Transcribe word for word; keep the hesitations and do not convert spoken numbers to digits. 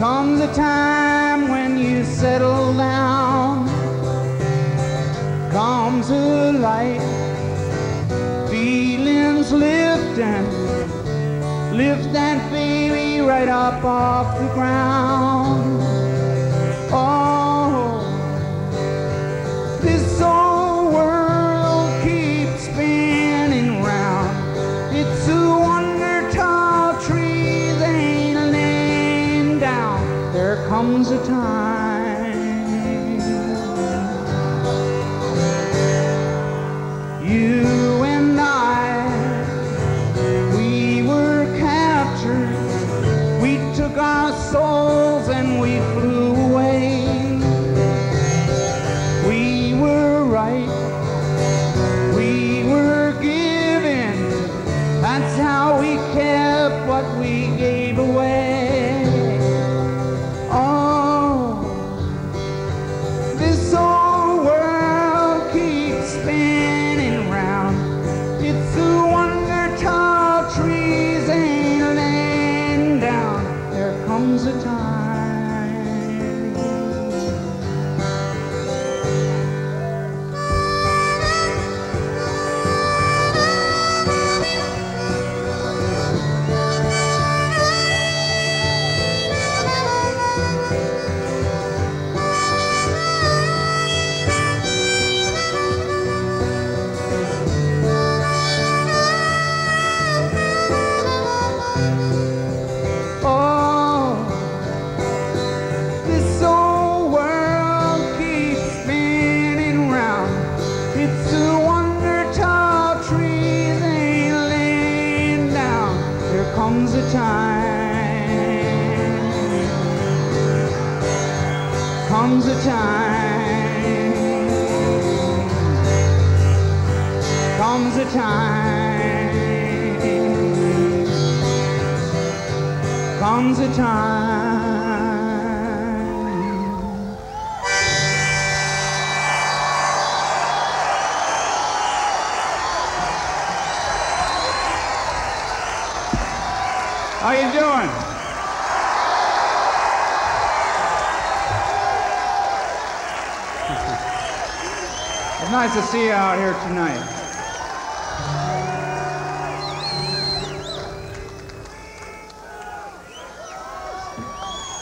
comes a time when you settle down, comes a light, feelings lift and lift that baby right up off the ground. Oh, this old world keeps spinning round. It's a wonder tall trees ain't laying down. There comes a time you and I, we were captured. We took our souls and we flew away. We were right, we were given. That's how we kept what we gave away. Oh, this old world keeps spinning round. It's a wonder tall trees ain't laying down. There comes a time comes a time, comes a time, comes a time, comes a time. How you doing? It's nice to see you out here tonight.